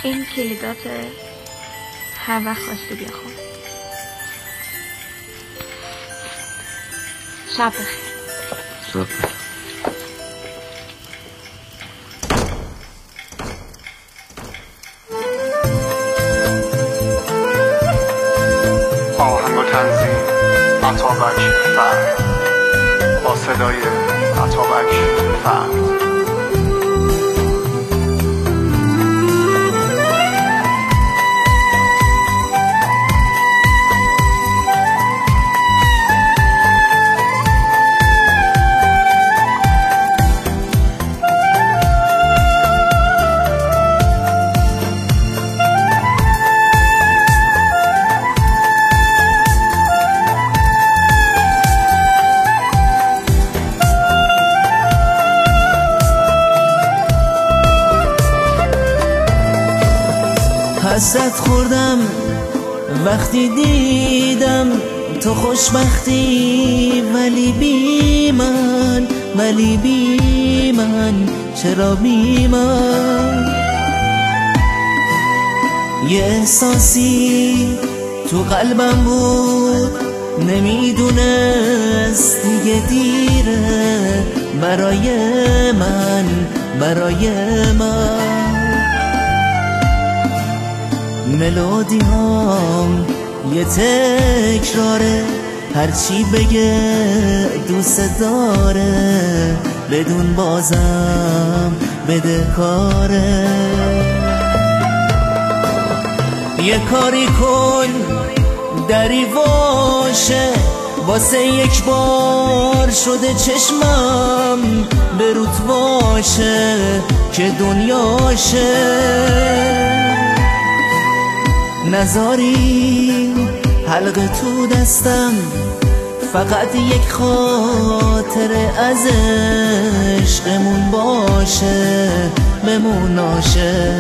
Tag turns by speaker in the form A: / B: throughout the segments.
A: این کلیدات هر وقت خواستی بیا خون. شب بخیر.
B: شب بخیر.
C: آهنگ و تنظیم عطابک فرد با صدای عطابک فرد.
D: حسرت خوردم وقتی دیدم تو خوشبختی، ولی بی من چرا بی من؟ یه احساسی تو قلبم بود نمیدونست دیگه دیره برای من ملودی هم یه تکراره، هرچی بگه دوست داره بدون بازم بده کاره. یه کاری کن دری واشه، واسه یک بار شده چشمم به روت باشه که دنیاشه. نذاری حلقه تو دستم، فقط یک خاطره از عشقمون باشه بموناشه.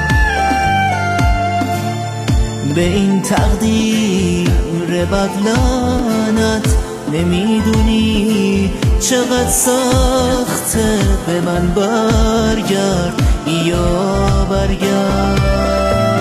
D: به این تقدیر بدلانت نمیدونی چقدر سخته، به من برگرد یا برگرد.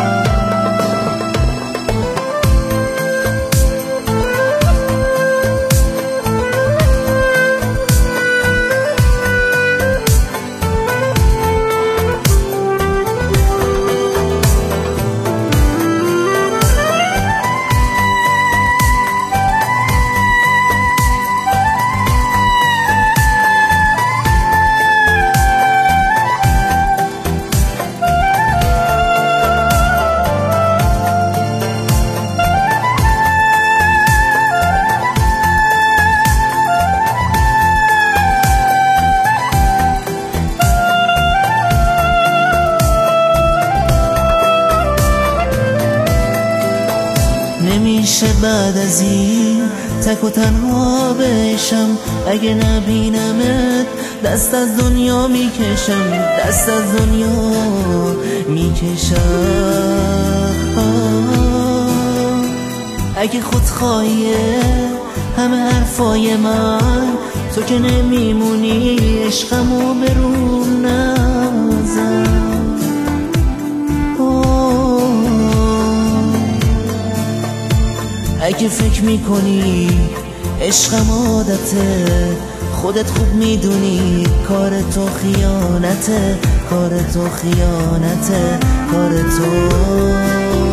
D: نمیشه بعد از این تک و تنها بشم، اگه نبینمت دست از دنیا میکشم، دست از دنیا میکشم. اگه خودخواهیه همه حرفای من، تو که نمیمونی عشقمو به روم نزن. اگه فکر میکنی عشقم عادته، خودت خوب میدونی کار تو خیانته، کار تو خیانته، کار تو